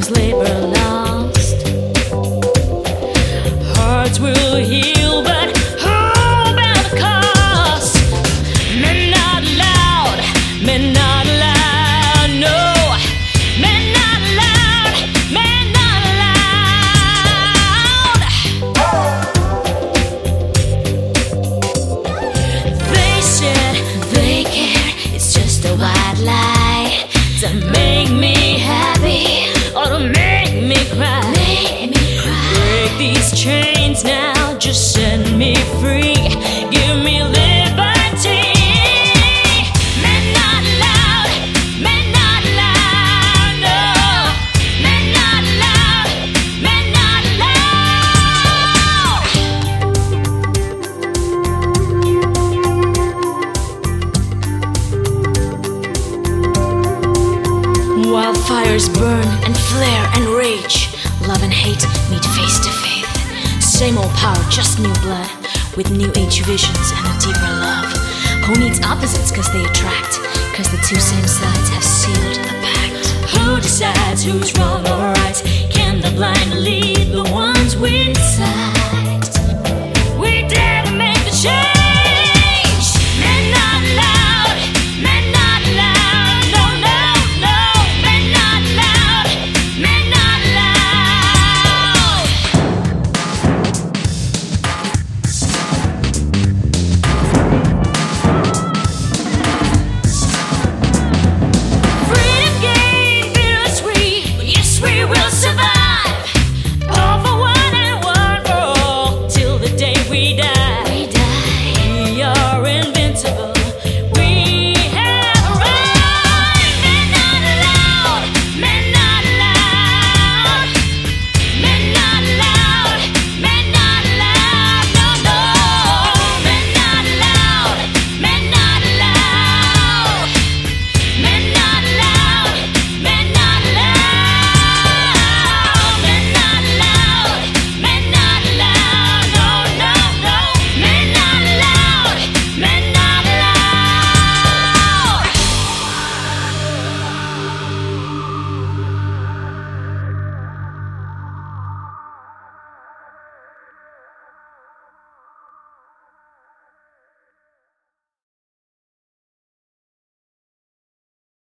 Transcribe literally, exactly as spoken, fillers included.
once labor lost. Hearts will heal, but how about the cost? Men not loud, men not loud, no. Men not loud, men not loud. They said they care, it's just a white lie to make me happy or to make me cry. Make me cry. Break these chains now, just set me free. Give me liberty. Men not loud, men not loud, no. Men not loud, men not loud. Wildfires burn and flare and rage. Love and hate meet face to face. Same old power, just new blood, with new age visions and a deeper love. Who needs opposites cause they attract? Cause the two same sides have sealed the pact. Who decides who's wrong or right?